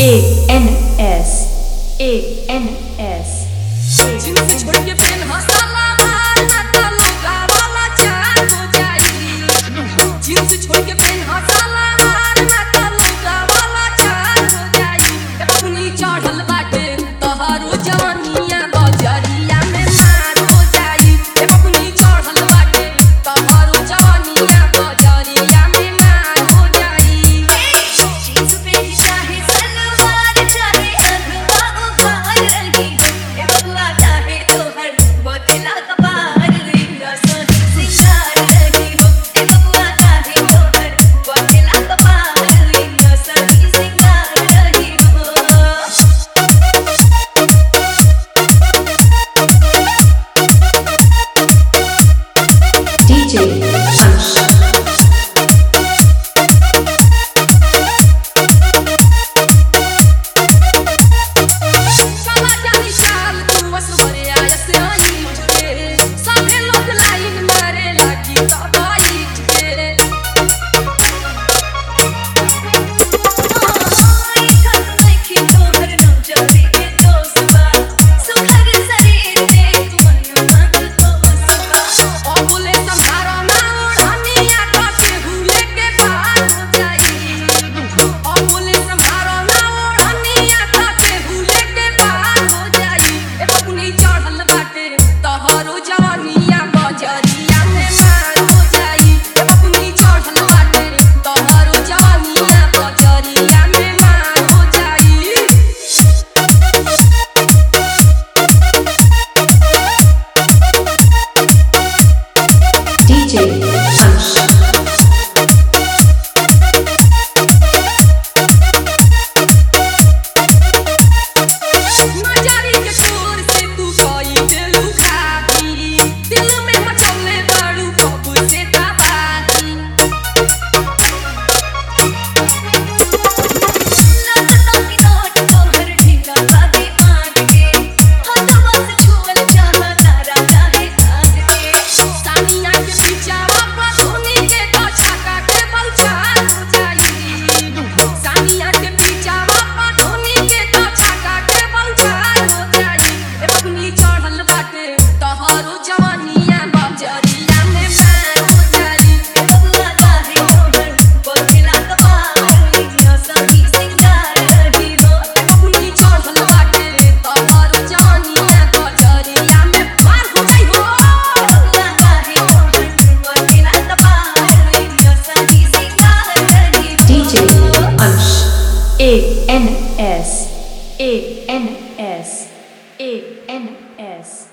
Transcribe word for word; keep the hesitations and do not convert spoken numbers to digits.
A N S A N S jeans छोड़ के PAN हसाला मारना तो लगा वाला चार हो जाई। जींस छोड़ के पेन हसाला मारना तो लगा वाला चार हो जाई। अपनी चढ़ल बाटे तोहरो जवानिया बजरिया में मार हो जाई। अपनी चढ़ल बाटे तोहरो जवानिया बजरिया में मार हो जाई। जींस पे चाहे सलवार चाहे अधवा उखाड़ रही हो, ए बबुआ चाहे तो हर बोतला कपार लेना सोनी सिंगार रही हो। ए बबुआ चाहे तो हर बोतला कपार लेना सोनी सिंगार रही हो। D J Ansh काला जानी शाल तू वसवरे आयस आई के साथे लोग लाइन मारे लागी तो बाई के। आई खत देखी तो हर नौजवानी के दोस्त बा, सुखर शरीर देख मन मत तो बसबा। ओ बोले संभारो ना ओढ़निया काटे भूले के पार हो जाई। ओ बोले संभारो ना ओढ़निया काटे भूले के पार हो जाई। ए बबुनी चढ़ल बाटे तोहरो जवानिया बजरिया में मार हो जाई। ए बबुनी चढ़ल बाटे तोहरो जवानिया बजरिया में मार हो जाई। D J Ansh नजारी के शोर से तू कोई दिलू खाती, दिल में मचले बाड़ू कब से तबाही। नौकतों की नोट तो हर ढीला बाती मांग के, हाथों से छुअल चाहा तारा चाहे काट के। सानिया के पीछावा पर धोनी के तो छक्का के बलचार हो जाई। सानिया के पीछावा पर धोनी के तो छक्का के बलचार हो जाई। ए बबुनी चढ़ल बाटे तोहरो जवानिया बजरिया में मार हो जाई। ए बबुआ चाहे तो हर बोतला कपार लेना सोनी सिंगार रही हो। ए बबुनी चढ़ल बाटे तोहरो जवानिया बजरिया में मार हो जाई हो। बबुआ चाहे तो हर बोतला कपार लेना सोनी सिंगार रही हो। D J Ansh A N S A N S A N S